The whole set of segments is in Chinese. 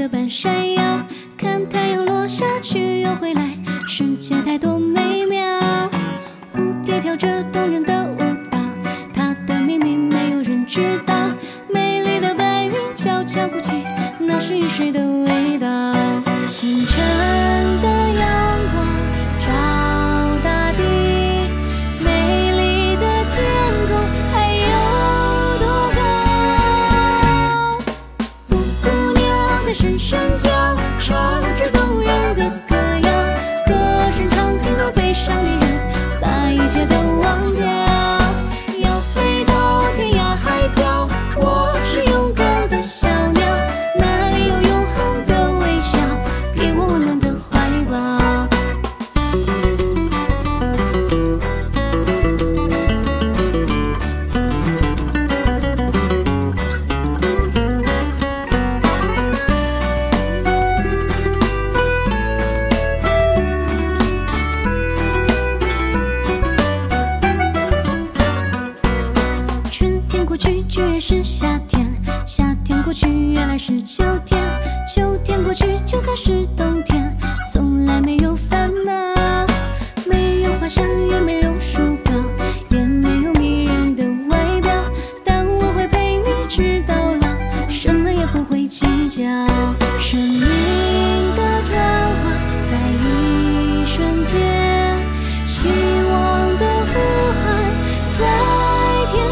的般闪耀，看太阳落下去又回来，世界太多美妙。蝴蝶跳着动人的舞蹈，它的秘密没有人知道。美丽的白云悄悄哭泣，那是雨水的味道。清晨的阳光照大地，美丽的天空还有多高？布谷鸟在声声叫，唱着动人的歌谣，歌声唱给了悲伤的人，把一切都忘掉。要飞到天涯海角，我是勇敢的小鸟，那里有永恒的微笑，给我温暖的怀抱。春天过去，居然是夏天；夏天过去，原来是秋天；秋天过去，就算是冬天，从来没有烦恼。没有花香，也没有树高，也没有迷人的外表，但我会陪你直到老，什么也不会计较。生命的转换在一瞬间，希望的呼喊在天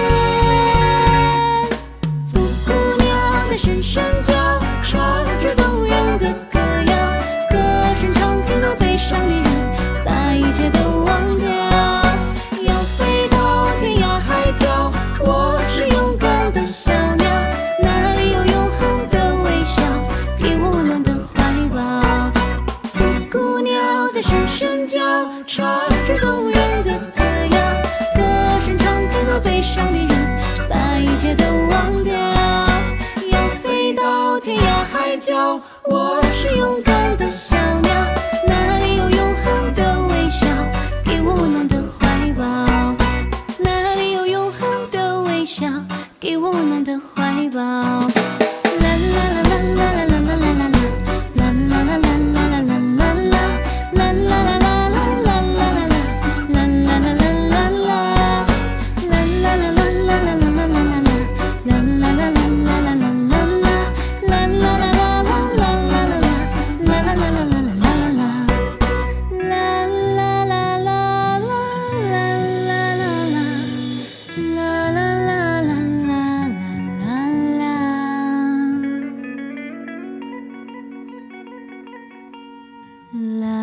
边。布谷鸟在声声叫，唱着动人的歌谣，歌声唱给了悲伤的人，把一切都忘掉。要飞到天涯海角，我是勇敢的小鸟，那里有永恒的微笑，给我温暖的怀抱。布谷鸟在声声叫，唱着动人的歌谣，歌声唱给了悲伤的人，把一切都忘掉。要飞到天涯海角，我是勇敢的小鸟，那里有永恒的微笑，给我温暖的怀抱。那里有永恒的微笑，给我温暖的怀抱。啦啦啦啦啦啦啦啦啦啦啦。啦